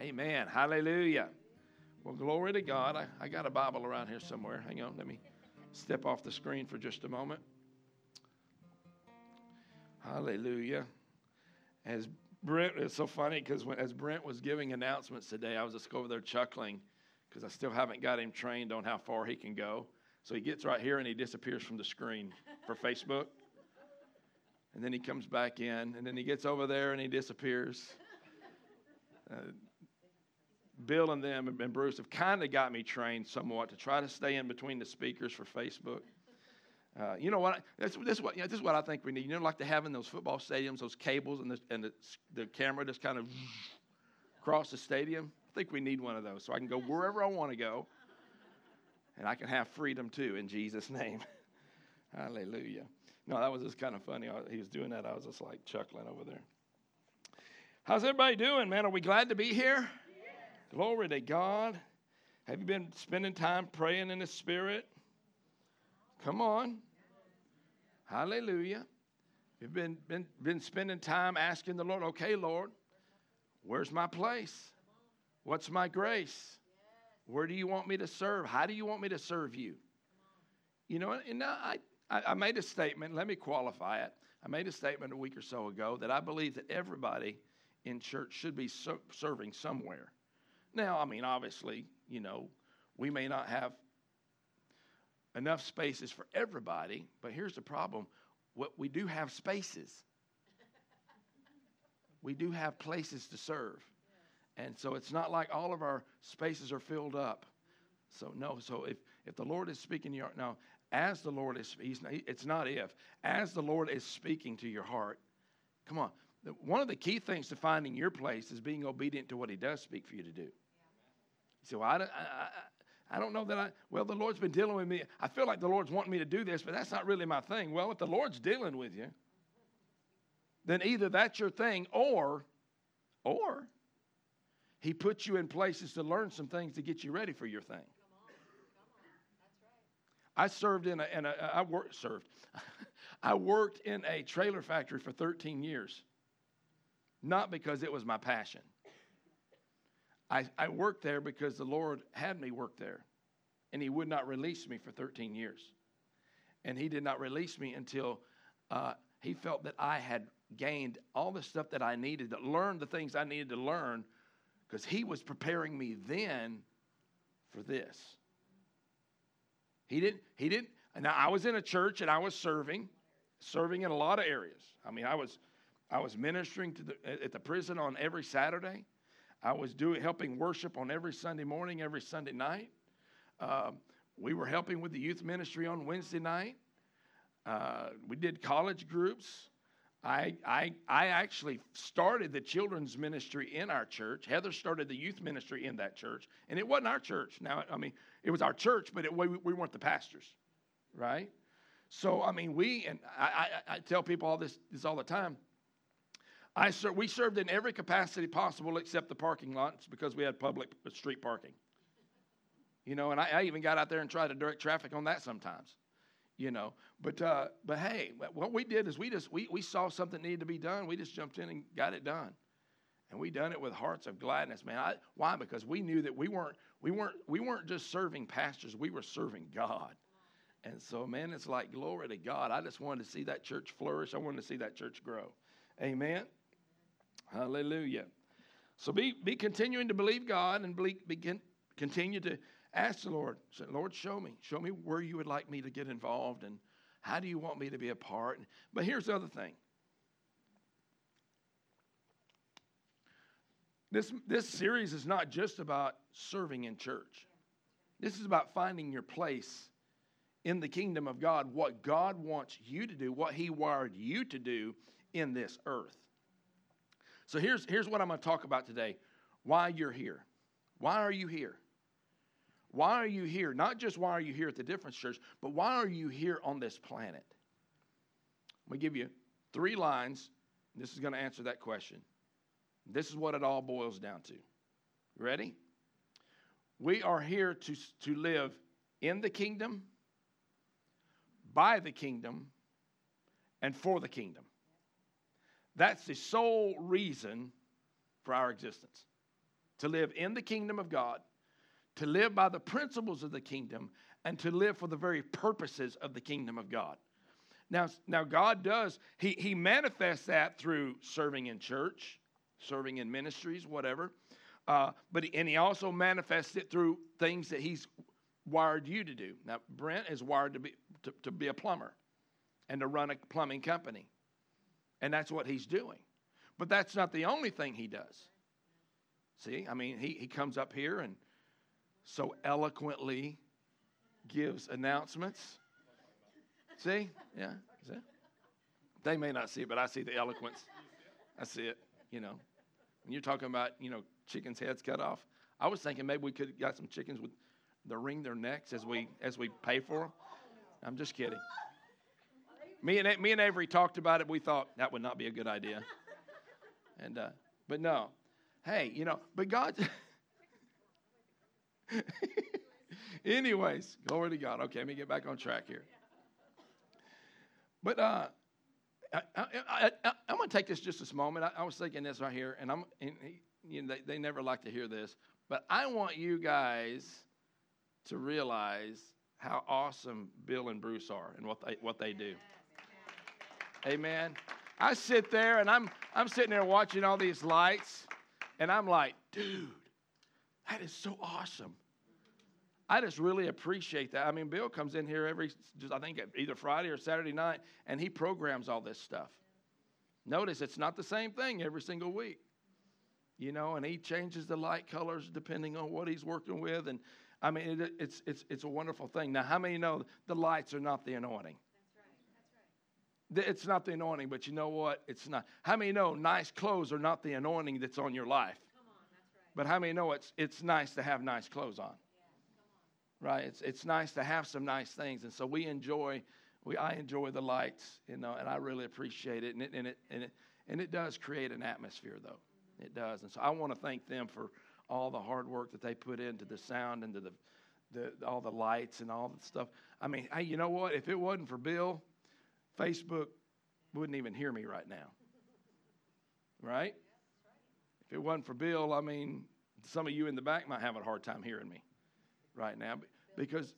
Amen. Hallelujah. Well, glory to God. I got a Bible around here somewhere. Hang on. Let me step off the screen for just a moment. Hallelujah. As Brent, it's so funny because as Brent was giving announcements today, I was just over there chuckling because I still haven't got him trained on how far he can go. So he gets right here and he disappears from the screen for Facebook. And then he comes back in, and then he gets over there and he disappears. Bill and them and Bruce have kind of got me trained somewhat to try to stay in between the speakers for Facebook. You know what? This is what I think we need. You know, like they have in those football stadiums, those cables and the camera just kind of across the stadium. I think we need one of those so I can go wherever I want to go, and I can have freedom too in Jesus' name. Hallelujah. No, that was just kind of funny. He was doing that. I was just like chuckling over there. How's everybody doing, man? Are we glad to be here? Yeah. Glory to God. Have you been spending time praying in the Spirit? Come on. Hallelujah. You've been spending time asking the Lord, okay, Lord, where's my place? What's my grace? Where do you want me to serve? How do you want me to serve you? You know, and I made a statement. Let me qualify it. I made a statement a week or so ago that I believe that everybody in church should be serving somewhere. Now, I mean, obviously, you know, we may not have enough spaces for everybody, but here's the problem. We do have spaces. We do have places to serve. And so it's not like all of our spaces are filled up. So no, so if the Lord is speaking to your heart, now, as the Lord is, it's not if, as the Lord is speaking to your heart, come on. One of the key things to finding your place is being obedient to what he does speak for you to do. You say, well, I don't know that the Lord's been dealing with me. I feel like the Lord's wanting me to do this, but that's not really my thing. Well, if the Lord's dealing with you, then either that's your thing or he puts you in places to learn some things to get you ready for your thing. That's right. I worked in a trailer factory for 13 years. Not because it was my passion. I worked there because the Lord had me work there. And he would not release me for 13 years. And he did not release me until he felt that I had gained all the stuff that I needed to learn, the things I needed to learn, because he was preparing me then for this. He didn't. Now, I was in a church and I was serving in a lot of areas. I mean, I was ministering at the prison on every Saturday. I was helping worship on every Sunday morning, every Sunday night. We were helping with the youth ministry on Wednesday night. We did college groups. I actually started the children's ministry in our church. Heather started the youth ministry in that church. And it wasn't our church. Now, I mean, it was our church, but we weren't the pastors, right? So, I mean, I tell people all this all the time. We served in every capacity possible except the parking lots because we had public street parking. You know, and I even got out there and tried to direct traffic on that sometimes. You know, but hey, what we did is we saw something needed to be done. We just jumped in and got it done, and we done it with hearts of gladness, man. Why? Because we knew that we weren't just serving pastors. We were serving God, and so man, it's like glory to God. I just wanted to see that church flourish. I wanted to see that church grow. Amen. Hallelujah. So be continuing to believe God and continue to ask the Lord, say, Lord, show me where you would like me to get involved and how do you want me to be a part. But here's the other thing. This series is not just about serving in church. This is about finding your place in the kingdom of God, what God wants you to do, what he wired you to do in this earth. So here's what I'm going to talk about today. Why you're here. Why are you here? Why are you here? Not just why are you here at the Difference Church, but why are you here on this planet? I'm going to give you 3 lines. This is going to answer that question. This is what it all boils down to. Ready? We are here to live in the kingdom, by the kingdom, and for the kingdom. That's the sole reason for our existence. to live in the kingdom of God, to live by the principles of the kingdom, and to live for the very purposes of the kingdom of God. Now God does, he manifests that through serving in church, serving in ministries, whatever. But he also manifests it through things that he's wired you to do. Now, Brent is wired to be a plumber and to run a plumbing company. And that's what he's doing. But that's not the only thing he does. See, I mean, he comes up here and so eloquently gives announcements. See? Yeah. See? They may not see it, but I see the eloquence. I see it, When you're talking about, chickens' heads cut off, I was thinking maybe we could have got some chickens with the wring their necks as we pay for them. I'm just kidding. Me and Avery talked about it. We thought that would not be a good idea. And but no. Hey, but God. Anyways, glory to God. Okay, let me get back on track here. But I'm going to take this just this moment. I was thinking this right here, and they never like to hear this, but I want you guys to realize how awesome Bill and Bruce are and what they do. Amen. I sit there and I'm sitting there watching all these lights, and I'm like, dude, that is so awesome. I just really appreciate that. I mean, Bill comes in here I think either Friday or Saturday night, and he programs all this stuff. Notice it's not the same thing every single week, and he changes the light colors depending on what he's working with. And I mean, it's a wonderful thing. Now, how many know the lights are not the anointing? That's right. It's not the anointing, but you know what? It's not. How many know nice clothes are not the anointing that's on your life? Come on, that's right. But how many know it's nice to have nice clothes on? Right, it's nice to have some nice things, and so I enjoy the lights, and I really appreciate it, and it does create an atmosphere, though, it does, and so I want to thank them for all the hard work that they put into the sound, into all the lights and all the stuff. I mean, hey, you know what? If it wasn't for Bill, Facebook wouldn't even hear me right now, right? If it wasn't for Bill, I mean, some of you in the back might have a hard time hearing me right now, because,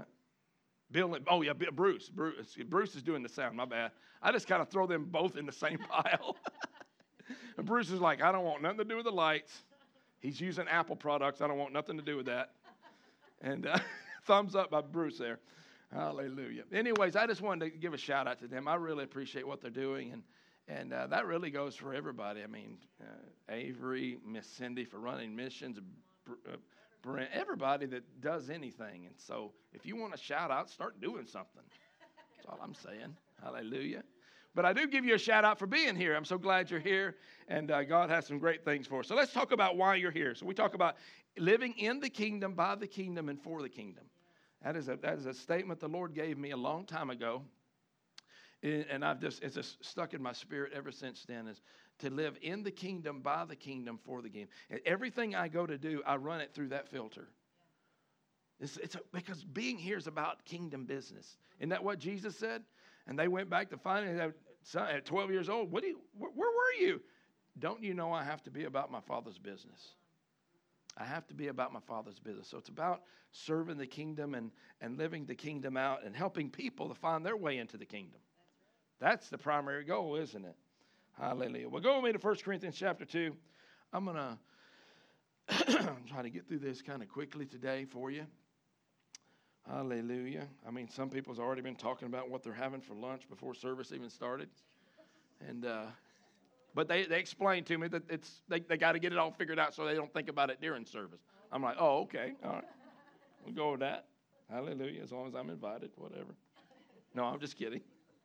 Bruce is doing the sound, my bad. I just kind of throw them both in the same pile. And Bruce is like, I don't want nothing to do with the lights. He's using Apple products. I don't want nothing to do with that. And thumbs up by Bruce there. Hallelujah. Anyways, I just wanted to give a shout out to them. I really appreciate what they're doing, and that really goes for everybody. I mean, Avery, Miss Cindy for running missions, Brent, everybody that does anything. And so if you want to shout out, start doing something. That's all I'm saying. Hallelujah. But I do give you a shout out for being here. I'm so glad you're here, and God has some great things for us. So let's talk about why you're here. So we talk about living in the kingdom, by the kingdom, and for the kingdom. That is a statement the Lord gave me a long time ago, and it's just stuck in my spirit ever since then, is to live in the kingdom, by the kingdom, for the kingdom. And everything I go to do, I run it through that filter. Because being here is about kingdom business. Isn't that what Jesus said? And they went back to find him at 12 years old. Where were you? Don't you know I have to be about my Father's business? I have to be about my Father's business. So it's about serving the kingdom and living the kingdom out and helping people to find their way into the kingdom. That's the primary goal, isn't it? Hallelujah. Well, go with me to 1 Corinthians chapter 2. I'm going to try to get through this kind of quickly today for you. Hallelujah. I mean, some people's already been talking about what they're having for lunch before service even started. And but they explained to me that they got to get it all figured out so they don't think about it during service. I'm like, oh, okay. All right. We'll go with that. Hallelujah. As long as I'm invited, whatever. No, I'm just kidding.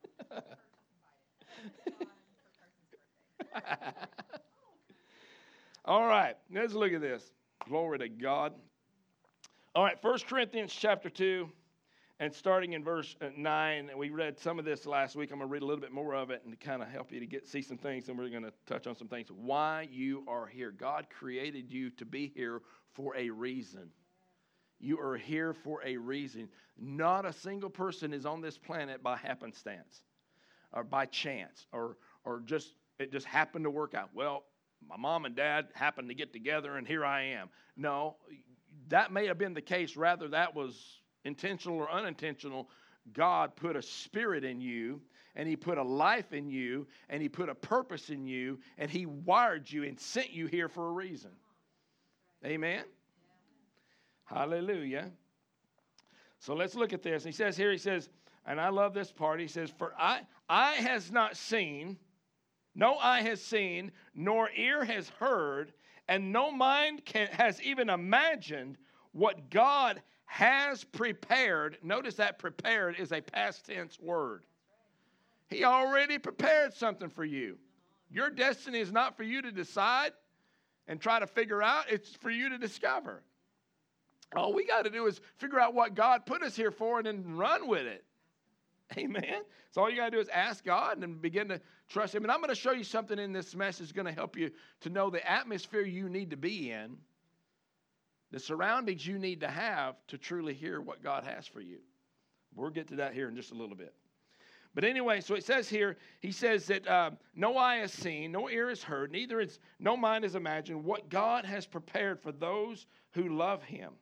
All right, let's look at this. Glory to God. All right, 1 Corinthians chapter 2, and starting in verse 9. We read some of this last week. I'm going to read a little bit more of it and to kind of help you to see some things, and we're going to touch on some things. Why you are here. God created you to be here for a reason. You are here for a reason. Not a single person is on this planet by happenstance or by chance or just it just happened to work out. Well, my mom and dad happened to get together and here I am. No, that may have been the case. Rather, that was intentional or unintentional. God put a spirit in you, and he put a life in you, and he put a purpose in you, and he wired you and sent you here for a reason. Amen? Hallelujah. So let's look at this. He says here, and I love this part. He says, for eye has not seen, no eye has seen, nor ear has heard, and no mind has even imagined what God has prepared. Notice that prepared is a past tense word. He already prepared something for you. Your destiny is not for you to decide and try to figure out. It's for you to discover. All we got to do is figure out what God put us here for and then run with it. Amen. So all you got to do is ask God and begin to trust him. And I'm going to show you something in this message that's going to help you to know the atmosphere you need to be in, the surroundings you need to have to truly hear what God has for you. We'll get to that here in just a little bit. But anyway, so it says here, he says that no eye has seen, no ear has heard, neither is no mind has imagined what God has prepared for those who love him.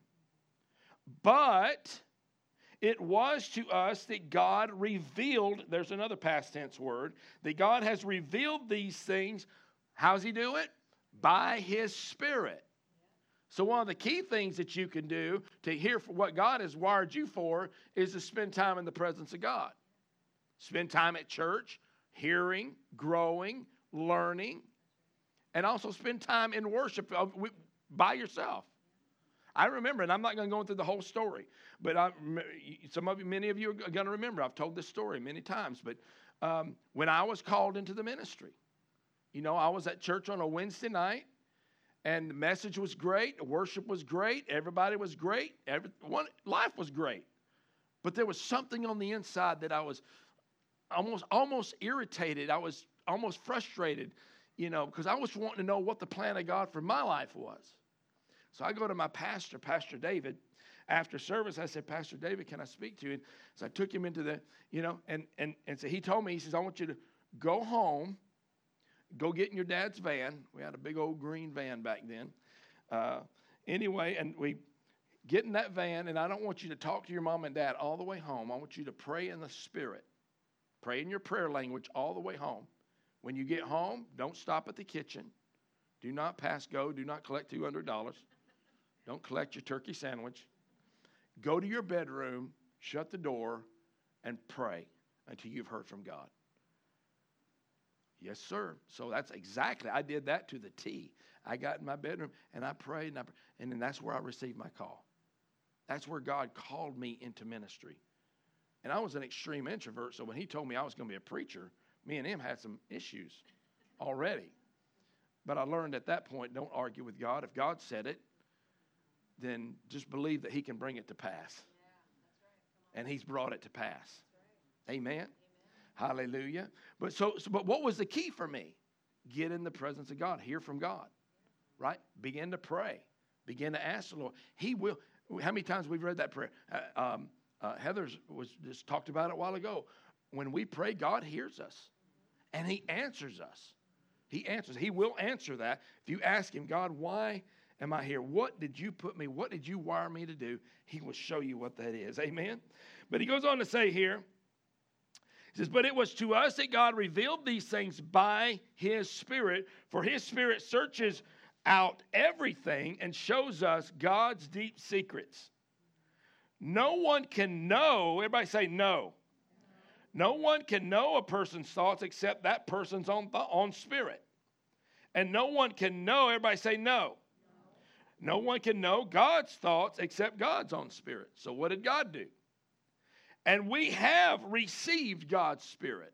But it was to us that God revealed, there's another past tense word, that God has revealed these things. How's he do it? By his Spirit. So one of the key things that you can do to hear what God has wired you for is to spend time in the presence of God. Spend time at church, hearing, growing, learning, and also spend time in worship by yourself. I remember, and I'm not going to go through the whole story, but many of you are going to remember. I've told this story many times, but when I was called into the ministry, I was at church on a Wednesday night, and the message was great, worship was great, everybody was great, life was great. But there was something on the inside that I was almost irritated. I was almost frustrated, because I was wanting to know what the plan of God for my life was. So I go to my pastor, Pastor David. After service, I said, Pastor David, can I speak to you? And so I took him into the, and so he told me, he says, I want you to go home, go get in your dad's van. We had a big old green van back then. Anyway, and we get in that van, and I don't want you to talk to your mom and dad all the way home. I want you to pray in the Spirit. Pray in your prayer language all the way home. When you get home, don't stop at the kitchen. Do not pass go. Do not collect $200. Don't collect your turkey sandwich. Go to your bedroom, shut the door, and pray until you've heard from God. Yes, sir. So that's exactly, I did that to the T. I got in my bedroom, and I prayed, and then that's where I received my call. That's where God called me into ministry. And I was an extreme introvert, so when he told me I was going to be a preacher, me and him had some issues already. But I learned at that point, don't argue with God. If God said it, then just believe that he can bring it to pass. Yeah, that's right. And he's brought it to pass. Right. Amen. Hallelujah. But but what was the key for me? Get in the presence of God. Hear from God. Yeah. Right? Begin to pray. Begin to ask the Lord. He will. How many times we've read that prayer? Heather's was just talked about it a while ago. When we pray, God hears us. And he answers us. He answers. He will answer that. If you ask him, God, why am I here? What did you put me? What did you wire me to do? He will show you what that is. Amen. But he goes on to say here, he says, but it was to us that God revealed these things by his Spirit, for his Spirit searches out everything and shows us God's deep secrets. No one can know, everybody say no. No one can know a person's thoughts except that person's own spirit. And no one can know, everybody say no. No one can know God's thoughts except God's own spirit. So what did God do? And we have received God's Spirit.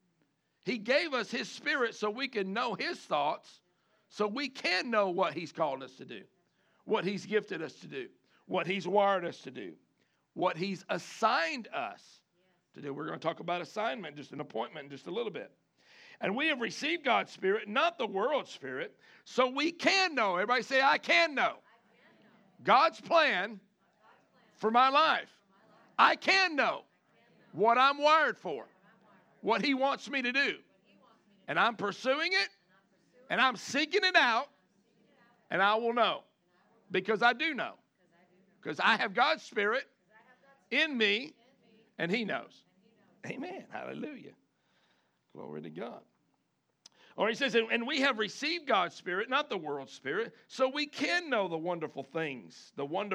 He gave us his Spirit so we can know his thoughts, so we can know what he's called us to do, what he's gifted us to do, what he's wired us to do, what he's assigned us to do. We're going to talk about assignment, just an appointment in just a little bit. And we have received God's Spirit, not the world's spirit, so we can know. Everybody say, I can know. God's plan for my life. I can know what I'm wired for, what he wants me to do. And I'm pursuing it, And I'm seeking it out, and I will know. Because I do know. Because I have God's Spirit in me, and He knows. Amen. Hallelujah. Glory to God. Or he says, and we have received God's Spirit, not the world's spirit, so we can know the wonderful things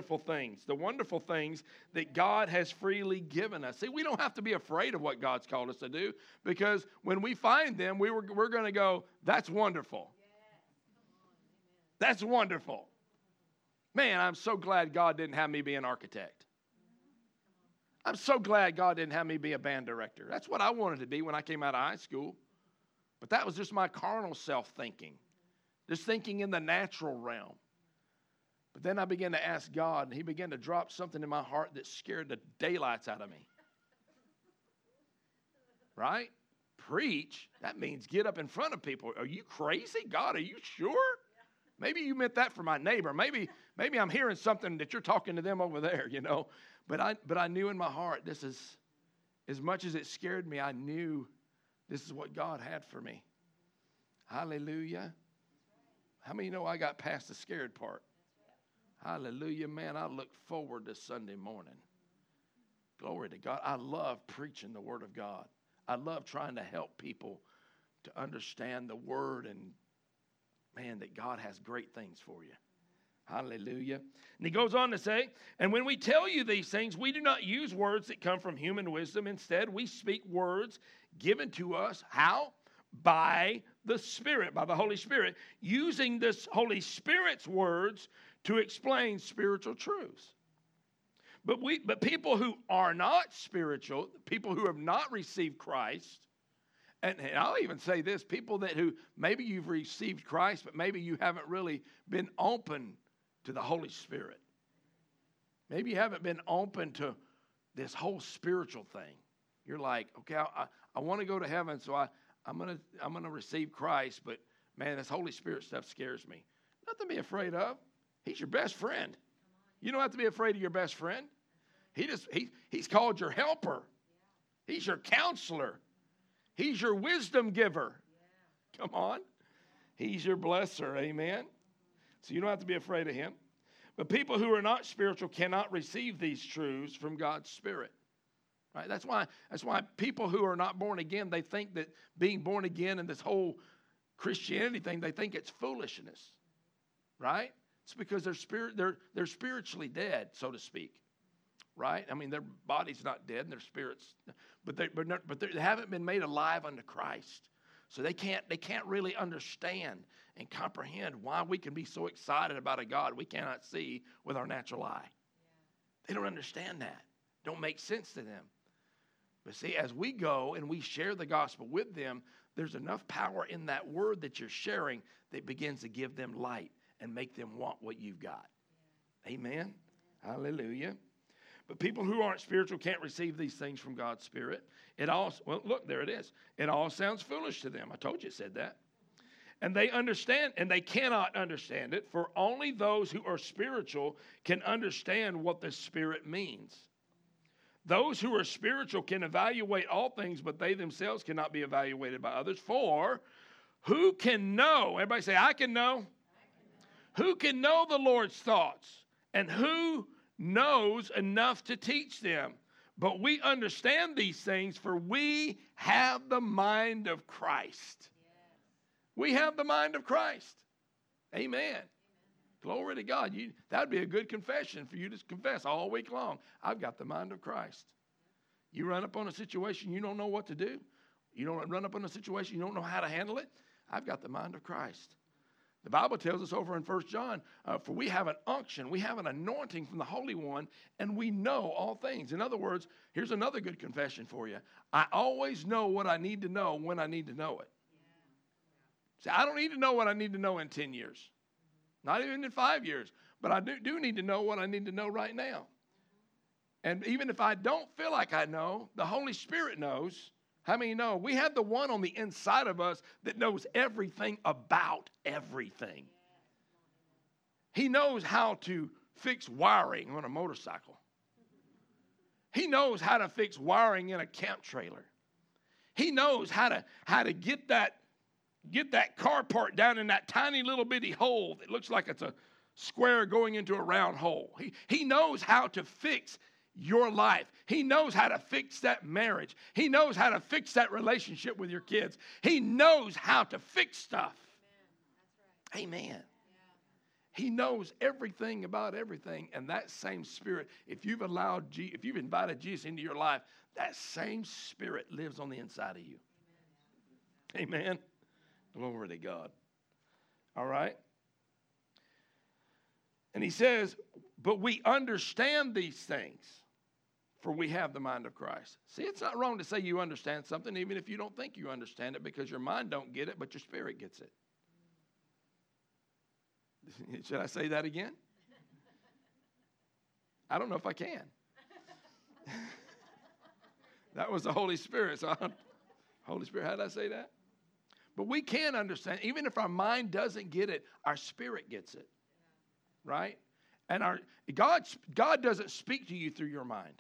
that God has freely given us. See, we don't have to be afraid of what God's called us to do, because when we find them, we're going to go, that's wonderful. That's wonderful. Man, I'm so glad God didn't have me be an architect. I'm so glad God didn't have me be a band director. That's what I wanted to be when I came out of high school. But that was just my carnal self-thinking, just thinking in the natural realm. But then I began to ask God, and He began to drop something in my heart that scared the daylights out of me. Right? Preach, that means get up in front of people. Are you crazy? God, are you sure? Maybe you meant that for my neighbor. Maybe I'm hearing something that you're talking to them over there, you know. But I knew in my heart, this is, as much as it scared me, I knew this is what God had for me. Hallelujah. How many know I got past the scared part? Hallelujah, man. I look forward to Sunday morning. Glory to God. I love preaching the Word of God. I love trying to help people to understand the Word, and, man, that God has great things for you. Hallelujah. And he goes on to say, and when we tell you these things, we do not use words that come from human wisdom. Instead, we speak words given to us. How? By the Spirit, by the Holy Spirit, using this Holy Spirit's words to explain spiritual truths. But people who are not spiritual, people who have not received Christ, and I'll even say this, people who maybe you've received Christ, but maybe you haven't really been open to the Holy Spirit. Maybe you haven't been open to this whole spiritual thing. You're like, okay, I want to go to heaven, so I'm gonna receive Christ, but man, this Holy Spirit stuff scares me. Nothing to be afraid of. He's your best friend. You don't have to be afraid of your best friend. He's called your helper. He's your counselor. He's your wisdom giver. Come on. He's your blesser. Amen. So you don't have to be afraid of him. But people who are not spiritual cannot receive these truths from God's Spirit. Right? That's why people who are not born again, they think that being born again and this whole Christianity thing, they think it's foolishness. Right? It's because they're spiritually dead, so to speak. Right? I mean, their body's not dead, and their spirits, but they haven't been made alive unto Christ. So they can't really understand and comprehend why we can be so excited about a God we cannot see with our natural eye. Yeah. They don't understand that. Don't make sense to them. But see, as we go and we share the gospel with them, there's enough power in that word that you're sharing that begins to give them light and make them want what you've got. Yeah. Amen? Yeah. Hallelujah. But people who aren't spiritual can't receive these things from God's Spirit. Look, there it is. It all sounds foolish to them. I told you it said that. And they understand, and they cannot understand it, for only those who are spiritual can understand what the Spirit means. Those who are spiritual can evaluate all things, but they themselves cannot be evaluated by others. For who can know? Everybody say, I can know. Who can know the Lord's thoughts? And who knows enough to teach them? But we understand these things, for we have the mind of Christ. We have the mind of Christ. Amen. Glory to God. That would be a good confession for you to confess all week long. I've got the mind of Christ. You run up on a situation you don't know what to do. You don't run up on a situation you don't know how to handle it. I've got the mind of Christ. The Bible tells us over in 1 John, for we have an unction, we have an anointing from the Holy One, and we know all things. In other words, here's another good confession for you. I always know what I need to know when I need to know it. See, I don't need to know what I need to know in 10 years. Not even in 5 years. But I do need to know what I need to know right now. And even if I don't feel like I know, the Holy Spirit knows. How many know? We have the one on the inside of us that knows everything about everything. He knows how to fix wiring on a motorcycle. He knows how to fix wiring in a camp trailer. He knows how to get that get that car part down in that tiny little bitty hole that looks like it's a square going into a round hole. He knows how to fix your life. He knows how to fix that marriage. He knows how to fix that relationship with your kids. He knows how to fix stuff. Amen. Amen. He knows everything about everything, and that same Spirit, if you've invited Jesus into your life, that same Spirit lives on the inside of you. Amen. Glory to God. All right. And he says, but we understand these things, for we have the mind of Christ. See, it's not wrong to say you understand something, even if you don't think you understand it, because your mind don't get it, but your spirit gets it. Should I say that again? I don't know if I can. That was the Holy Spirit. So, Holy Spirit, how did I say that? But we can understand, even if our mind doesn't get it, our spirit gets it. Right? And God doesn't speak to you through your mind.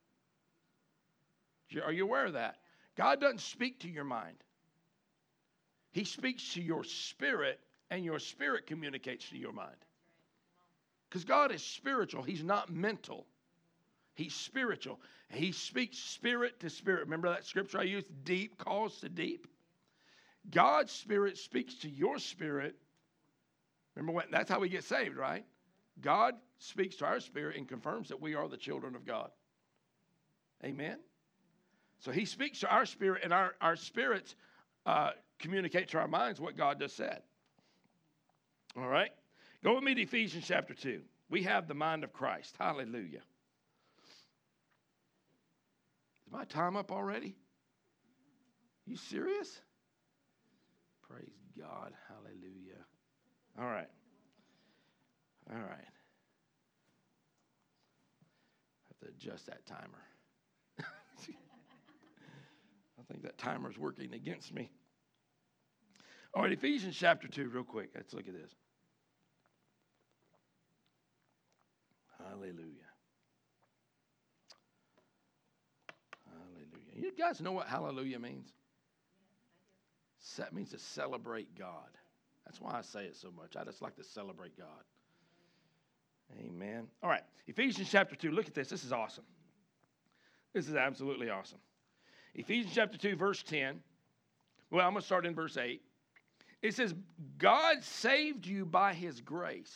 Are you aware of that? God doesn't speak to your mind. He speaks to your spirit, and your spirit communicates to your mind. Because God is spiritual. He's not mental. He's spiritual. He speaks spirit to spirit. Remember that scripture I used? Deep calls to deep. God's spirit speaks to your spirit. Remember when? That's how we get saved, right? God speaks to our spirit and confirms that we are the children of God. Amen? So he speaks to our spirit, and our spirits communicate to our minds what God just said. All right? Go with me to Ephesians chapter 2. We have the mind of Christ. Hallelujah. Is my time up already? You serious? Praise God. Hallelujah. All right. All right. Have to adjust that timer. I think that timer's working against me. All right, Ephesians chapter 2, real quick. Let's look at this. Hallelujah. Hallelujah. You guys know what hallelujah means? That means to celebrate God. That's why I say it so much. I just like to celebrate God. Amen. All right, Ephesians chapter 2. Look at this. This is awesome. This is absolutely awesome. Ephesians chapter 2, verse 10. Well, I'm going to start in verse 8. It says, God saved you by his grace.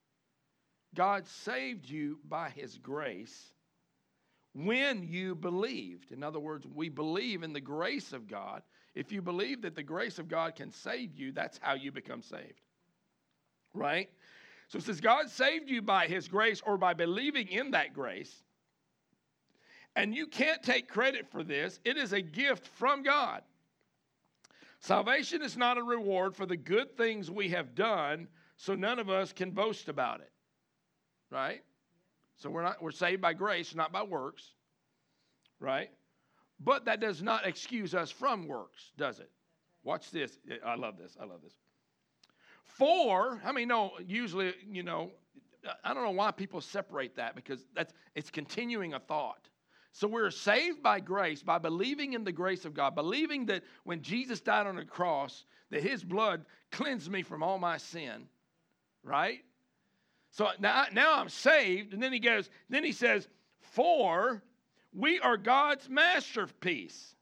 God saved you by his grace when you believed. In other words, we believe in the grace of God. If you believe that the grace of God can save you, that's how you become saved. Right? So it says, God saved you by his grace, or by believing in that grace. And you can't take credit for this. It is a gift from God. Salvation is not a reward for the good things we have done, so none of us can boast about it. Right? So we're saved by grace, not by works. Right? But that does not excuse us from works, does it? Watch this. I love this. I love this. For, usually, I don't know why people separate that, because it's continuing a thought. So we're saved by grace, by believing in the grace of God, believing that when Jesus died on the cross, that his blood cleansed me from all my sin, right? So now I'm saved, and then he says, for we are God's masterpiece.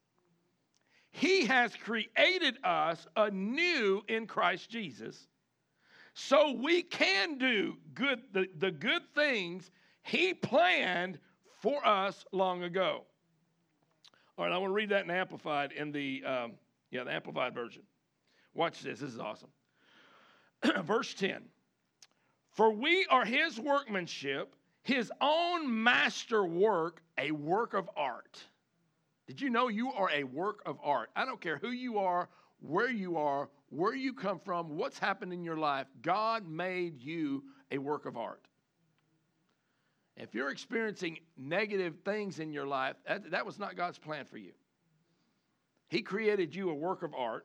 He has created us anew in Christ Jesus, so we can do the good things he planned for us long ago. All right, I want to read that in Amplified, the Amplified version. Watch this. This is awesome. Verse 10. For we are his workmanship, his own master work, a work of art. Did you know you are a work of art? I don't care who you are, where you come from, what's happened in your life. God made you a work of art. If you're experiencing negative things in your life, that was not God's plan for you. He created you a work of art.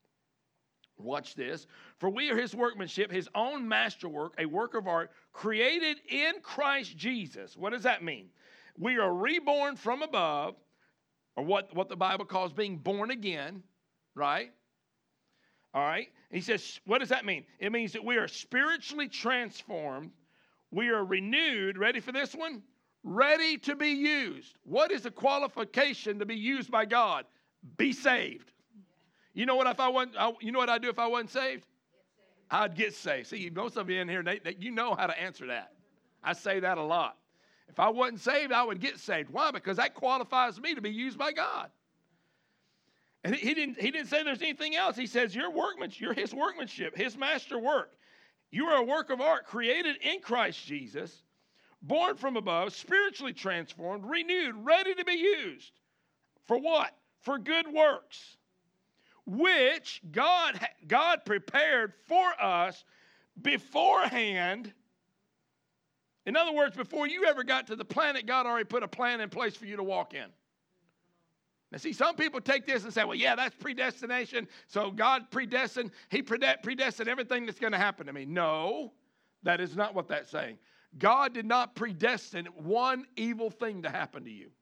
Watch this. For we are his workmanship, his own masterwork, a work of art, created in Christ Jesus. What does that mean? We are reborn from above, or what the Bible calls being born again, right? All right? He says, what does that mean? It means that we are spiritually transformed. We are renewed. Ready for this one? Ready to be used. What is the qualification to be used by God? Be saved. You know what? You know what I'd do if I wasn't saved? I'd get saved. See, most of you in here, you know how to answer that. I say that a lot. If I wasn't saved, I would get saved. Why? Because that qualifies me to be used by God. And he didn't say there's anything else. He says you're his workmanship, his master work. You are a work of art created in Christ Jesus, born from above, spiritually transformed, renewed, ready to be used. For what? For good works, which God prepared for us beforehand. In other words, before you ever got to the planet, God already put a plan in place for you to walk in. Now, see, some people take this and say, well, yeah, that's predestination. So God predestined, he predestined everything that's going to happen to me. No, that is not what that's saying. God did not predestine one evil thing to happen to you.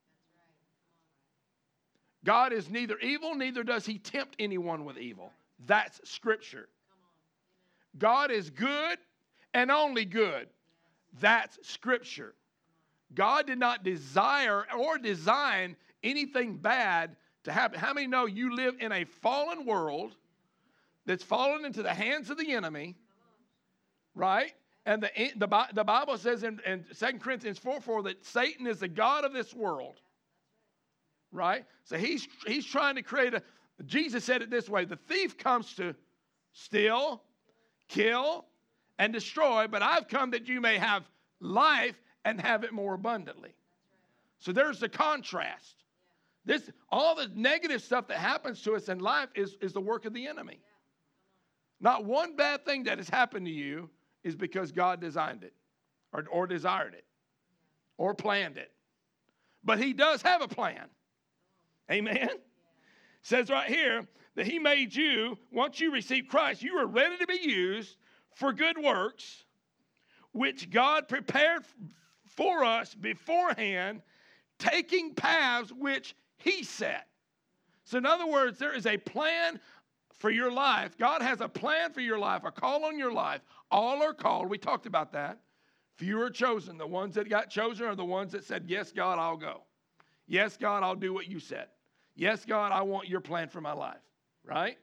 God is neither evil, neither does he tempt anyone with evil. That's Scripture. God is good and only good. That's Scripture. God did not desire or design anything bad to happen. How many know you live in a fallen world that's fallen into the hands of the enemy, right? And the Bible says in 2 Corinthians 4:4 that Satan is the god of this world, right? So he's trying to create Jesus said it this way, the thief comes to steal, kill, and destroy, but I've come that you may have life and have it more abundantly. So there's the contrast. All the negative stuff that happens to us in life is the work of the enemy. Not one bad thing that has happened to you is because God designed it or desired it or planned it. But he does have a plan. Amen? It says right here that he made you, once you receive Christ, you are ready to be used for good works, which God prepared for us beforehand, taking paths which he set. So in other words, there is a plan for your life. God has a plan for your life, a call on your life. All are called. We talked about that. Few are chosen. The ones that got chosen are the ones that said, yes, God, I'll go. Yes, God, I'll do what you said. Yes, God, I want your plan for my life. Right?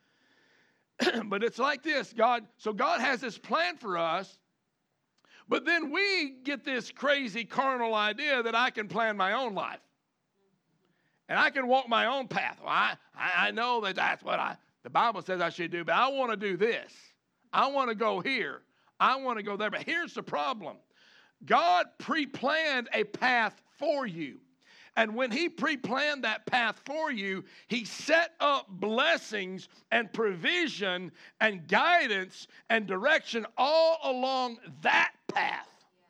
But it's like this. God has this plan for us, but then we get this crazy carnal idea that I can plan my own life. And I can walk my own path. Well, I know that's what the Bible says I should do, but I want to do this. I want to go here. I want to go there. But here's the problem. God pre-planned a path for you. And when he pre-planned that path for you, he set up blessings and provision and guidance and direction all along that path.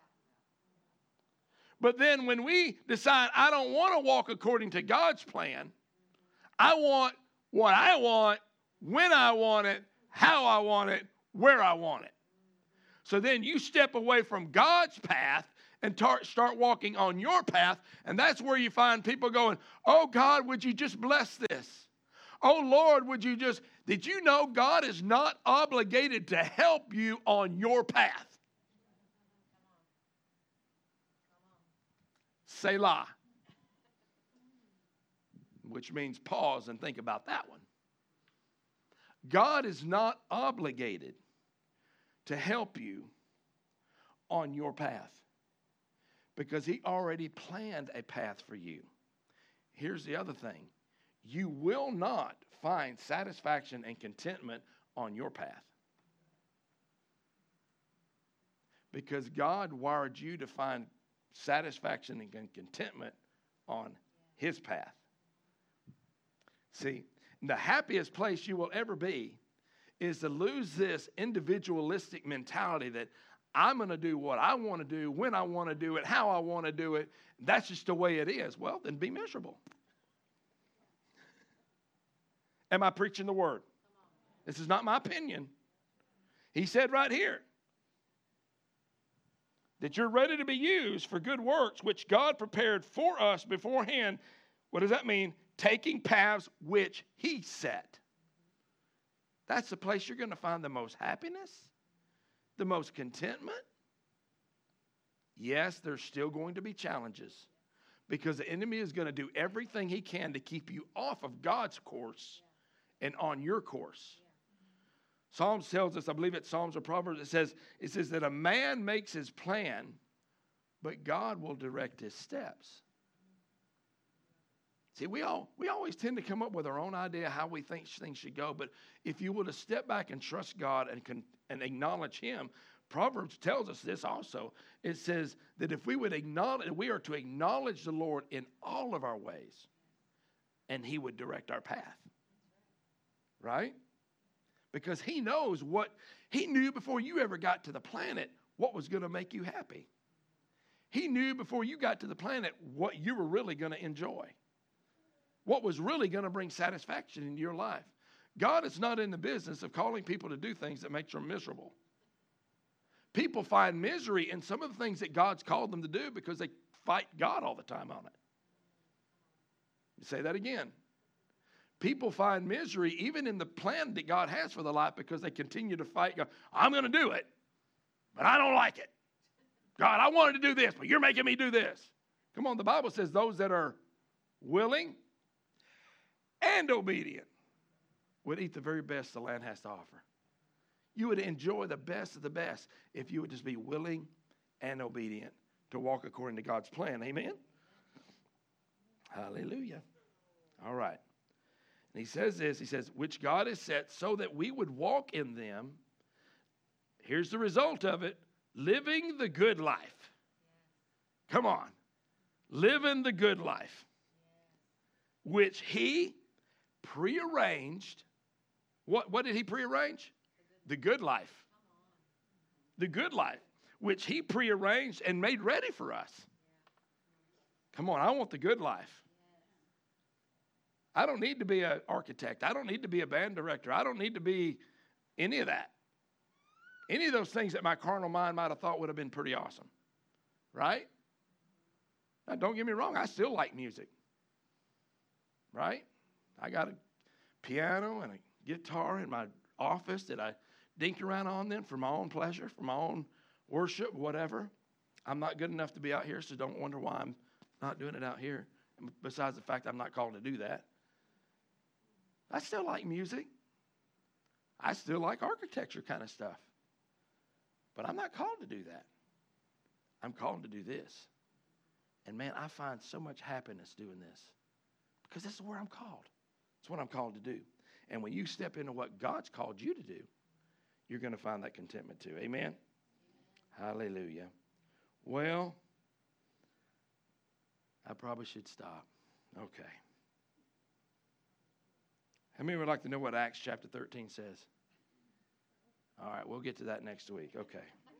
But then when we decide, I don't want to walk according to God's plan, I want what I want, when I want it, how I want it, where I want it. So then you step away from God's path and start walking on your path, and that's where you find people going, oh, God, would you just bless this? Oh, Lord, did you know God is not obligated to help you on your path? Selah, which means pause and think about that one. God is not obligated to help you on your path because he already planned a path for you. Here's the other thing. You will not find satisfaction and contentment on your path because God wired you to find satisfaction and contentment on his path. See, the happiest place you will ever be is to lose this individualistic mentality that I'm going to do what I want to do, when I want to do it, how I want to do it. That's just the way it is. Well, then be miserable. Am I preaching the word? This is not my opinion. He said right here, that you're ready to be used for good works, which God prepared for us beforehand. What does that mean? Taking paths which he set. That's the place you're going to find the most happiness, the most contentment. Yes, there's still going to be challenges because the enemy is going to do everything he can to keep you off of God's course and on your course. Psalms tells us, I believe it's Psalms or Proverbs, it says that a man makes his plan, but God will direct his steps. See, we always tend to come up with our own idea how we think things should go, but if you were to step back and trust God and acknowledge him, Proverbs tells us this also. It says that if we are to acknowledge the Lord in all of our ways, and he would direct our path. Right? Because he knows he knew before you ever got to the planet what was going to make you happy. He knew before you got to the planet what you were really going to enjoy. What was really going to bring satisfaction in your life. God is not in the business of calling people to do things that make them miserable. People find misery in some of the things that God's called them to do because they fight God all the time on it. Say that again. People find misery even in the plan that God has for their life because they continue to fight God. I'm going to do it, but I don't like it. God, I wanted to do this, but you're making me do this. Come on, the Bible says those that are willing and obedient would eat the very best the land has to offer. You would enjoy the best of the best if you would just be willing and obedient to walk according to God's plan. Amen? Hallelujah. All right. And he says this, he says, which God has set so that we would walk in them. Here's the result of it, living the good life. Come on. Living the good life. Which he prearranged. What did he prearrange? The good life. The good life. Which he prearranged and made ready for us. Come on, I want the good life. I don't need to be an architect. I don't need to be a band director. I don't need to be any of that. Any of those things that my carnal mind might have thought would have been pretty awesome. Right? Now, don't get me wrong. I still like music. Right? I got a piano and a guitar in my office that I dink around on then for my own pleasure, for my own worship, whatever. I'm not good enough to be out here, so don't wonder why I'm not doing it out here. Besides the fact I'm not called to do that. I still like music. I still like architecture kind of stuff. But I'm not called to do that. I'm called to do this. And man, I find so much happiness doing this. Because this is where I'm called. It's what I'm called to do. And when you step into what God's called you to do, you're going to find that contentment too. Amen? Hallelujah. Well, I probably should stop. Okay. How many would like to know what Acts chapter 13 says? All right, we'll get to that next week. Okay.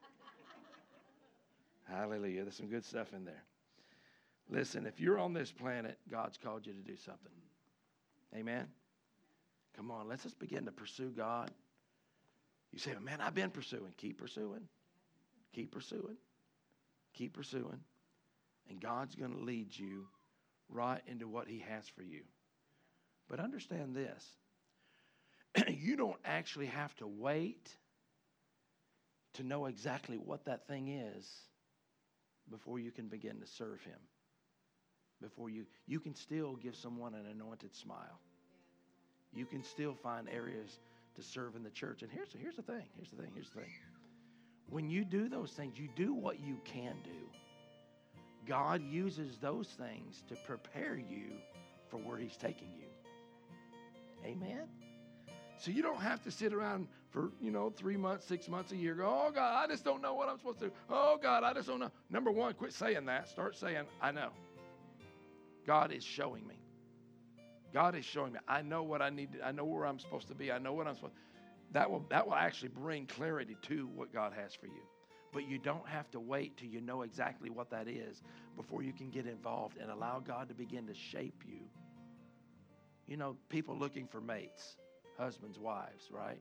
Hallelujah. There's some good stuff in there. Listen, if you're on this planet, God's called you to do something. Amen? Come on, let's just begin to pursue God. You say, man, I've been pursuing. Keep pursuing. Keep pursuing. Keep pursuing. And God's going to lead you right into what he has for you. But understand this. You don't actually have to wait to know exactly what that thing is before you can begin to serve him. Before you can still give someone an anointed smile. You can still find areas to serve in the church. And here's the thing. When you do those things, you do what you can do. God uses those things to prepare you for where he's taking you. Amen? So you don't have to sit around for, 3 months, 6 months, a year, go, oh, God, I just don't know what I'm supposed to do. Oh, God, I just don't know. Number one, quit saying that. Start saying, I know. God is showing me. God is showing me. I know what I need to, I know where I'm supposed to be. I know what I'm supposed to. That will actually bring clarity to what God has for you. But you don't have to wait till you know exactly what that is before you can get involved and allow God to begin to shape you. People looking for mates, husbands, wives, right?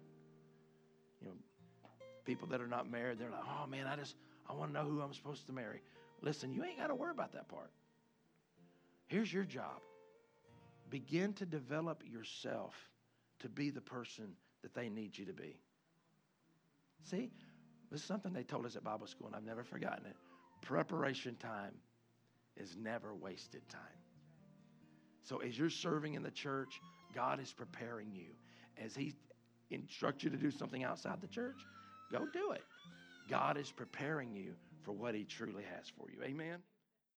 People that are not married, they're like, oh man, I want to know who I'm supposed to marry. Listen, you ain't got to worry about that part. Here's your job. Begin to develop yourself to be the person that they need you to be. See, this is something they told us at Bible school, and I've never forgotten it. Preparation time is never wasted time. So as you're serving in the church, God is preparing you. As He instructs you to do something outside the church, go do it. God is preparing you for what He truly has for you. Amen.